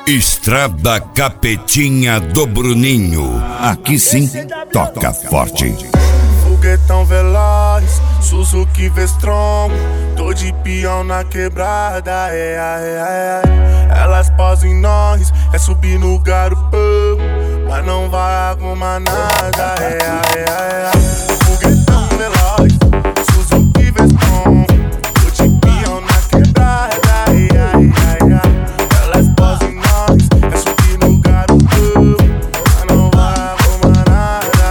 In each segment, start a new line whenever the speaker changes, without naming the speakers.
Estrada Capetinha do Bruninho. Aqui sim, toca forte.
Foguetão veloz, Suzuki V-Strom. Tô de peão na quebrada, Elas posam em nós, é subir no garupão, mas não vai arrumar nada, Foguetão veloz, Suzuki V-Strom. Tô de peão na quebrada, Elas posam em nós, é subir no garupão, mas não vai arrumar nada,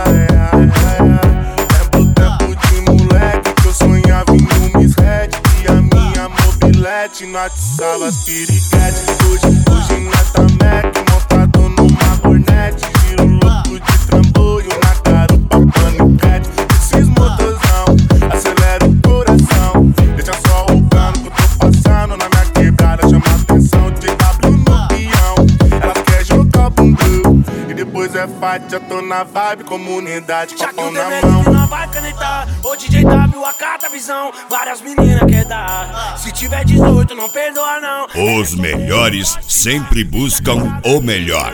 Tempo de moleque que eu sonhava em um Miss Red, e a minha mobilete não atiçava as piriguetes. Hoje nós tá Mac, montado numa Hornet, giro louco de trambolho na garupa paniquete. Esses motorzão, acelera o coração, deixa só roubando que eu tô passando na minha quebrada. Chama atenção, JW no peão, elas querem jogar o bundão, e depois é fight, já tô na vibe, comunidade com a pão na mão.
Não vai canetar, ô DJ W, acata a visão, várias meninas quer dar. Se tiver 18, não perdoa não.
Os melhores sempre buscam o melhor.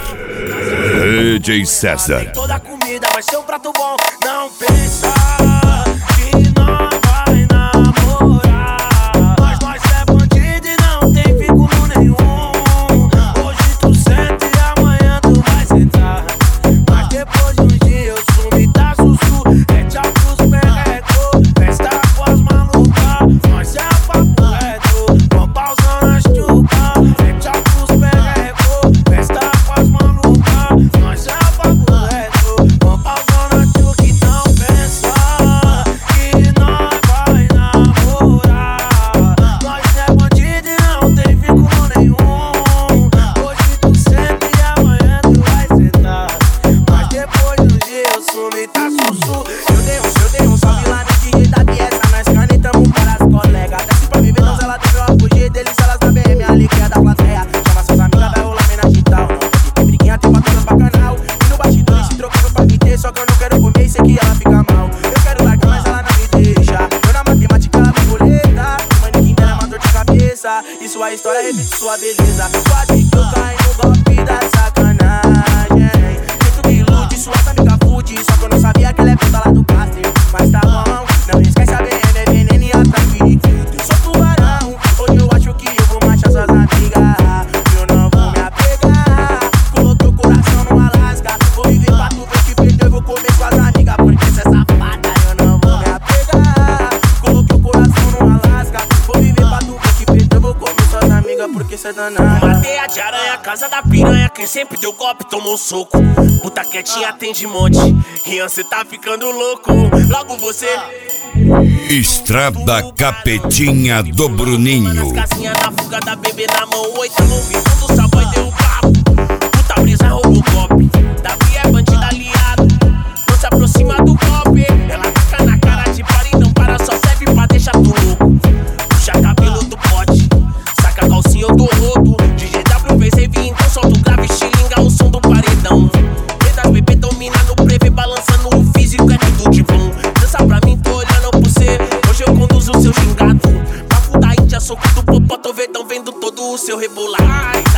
DJ César.
Toda comida vai ser um prato bom. Não pensa que não vai namorar. Nós é bandido e não tem vínculo nenhum. Hoje tu sente e amanhã tu vai sentar. Mas depois de um dia eu sumi, tá sussu. É tchau pros perrecos, festa com as malucas. Nós é papo reto, com pausando as chucas. É tchau pros perrecos, festa com as malucas. Nós é papo reto, com pausando as chucas. Então pensa que nós vai namorar. Nós é bandido e não tem vínculo nenhum. Hoje tu sente e amanhã tu vai sentar. Mas depois do dia eu sumi, tá sussu. Eu dei um salve lá no DJ da Biessa. Nós canetamos para as colegas. Desce pra me ver, não ela deu a fugir deles. Elas também é minha alegria da plateia. Chama suas amigas, vai rolar meia digital. Não pode ter briguinha, tem patrões bacanal. E no bastidor se trocando pra me ter. Só que eu não quero comer e sei que ela fica mal. Eu quero largar, mas ela não me deixa. Eu na matemática, ela me boleta. Manequim dela é uma dor de cabeça. E sua história repete sua beleza. Pode que eu caí no golpe da sacanagem. Jeito que ilude, suas amigas fude. Só que eu não sabia que ela é puta lá do Castro. Mas tá bom, não esquece a BM, é veneno e atrás periquito. Sou tubarão, hoje eu acho que eu vou manchar suas amigas. Eu não vou me apegar. Coloquei o coração no Alasca. Vou viver pra tu ver que perdeu, eu vou comer suas amigas. Porque cê é safada, eu não vou me apegar. Coloquei o coração no Alasca. Vou viver pra tu ver que perdeu, eu vou comer suas amigas. Porque cê é danada.
Teia de aranha, casa da piranha. Quem sempre deu golpe tomou um soco. Puta quietinha tem de monte. Rian, cê tá ficando louco. Logo você.
Estrada Capetinha do Bruninho.
Nas casinhas na fuga da bebê na mão. Oitavo ouvindo do sabor deu papo. Puta brisa roubou o golpe. Davi é bandido aliado. Não se aproxima do golpe. Ela taca na cara de para e não para. Só serve pra deixar tu louco. Puxa cabelo do pote. Saca a calcinha do rodo. DJ W fez rave, então solta o grave, xilinga o som do paredão. Dedas bebê domina no prevê, balançando o físico, é tudo de bom. Dança pra mim, tô olhando por cê. Hoje eu conduzo o seu gingado. Papo da Índia, soco do popó, tô vendo todo o seu rebolar.